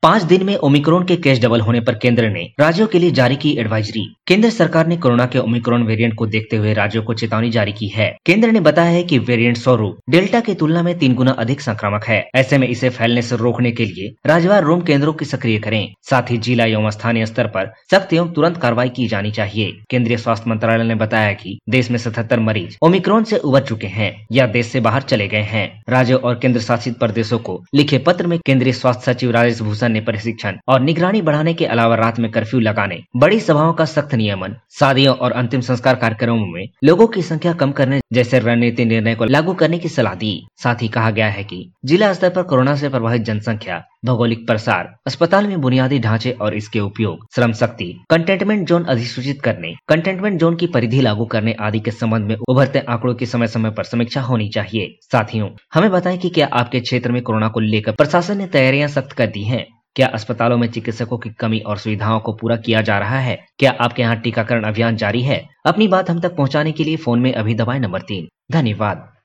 5 दिन में ओमिक्रॉन के केस डबल होने पर केंद्र ने राज्यों के लिए जारी की एडवाइजरी। केंद्र सरकार ने कोरोना के ओमिक्रॉन वेरिएंट को देखते हुए राज्यों को चेतावनी जारी की है। केंद्र ने बताया है कि वेरिएंट स्वरूप डेल्टा की तुलना में 3 गुना अधिक संक्रामक है। ऐसे में इसे फैलने से रोकने के लिए राज्यवार रोम केंद्रों की सक्रिय करें। साथ ही जिला एवं स्थानीय स्तर पर सख्त एवं तुरंत कार्रवाई की जानी चाहिए। केंद्रीय स्वास्थ्य मंत्रालय ने बताया कि देश में 77 मरीज ओमिक्रॉन से उबर चुके हैं या देश से बाहर चले गए हैं। राज्यों और केंद्र शासित प्रदेशों को लिखे पत्र में केंद्रीय स्वास्थ्य सचिव राजेश भूषण ने प्रशिक्षण और निगरानी बढ़ाने के अलावा रात में कर्फ्यू लगाने, बड़ी सभाओं का सख्त नियमन, शादियों और अंतिम संस्कार कार्यक्रमों में लोगों की संख्या कम करने जैसे रणनीति निर्णय को लागू करने की सलाह दी। साथ ही कहा गया है कि जिला स्तर पर कोरोना से प्रभावित जनसंख्या, भौगोलिक प्रसार, अस्पताल में बुनियादी ढांचे और इसके उपयोग, श्रम शक्ति, कंटेनमेंट जोन अधिसूचित करने, कंटेनमेंट जोन की परिधि लागू करने आदि के संबंध में उभरते आंकड़ों की समय समय पर समीक्षा होनी चाहिए। साथियों, हमें बताएं कि क्या आपके क्षेत्र में कोरोना को लेकर प्रशासन ने तैयारियां सख्त कर दी हैं? क्या अस्पतालों में चिकित्सकों की कमी और सुविधाओं को पूरा किया जा रहा है? क्या आपके यहाँ टीकाकरण अभियान जारी है? अपनी बात हम तक पहुँचाने के लिए फोन में अभी दबाएं नंबर 3। धन्यवाद।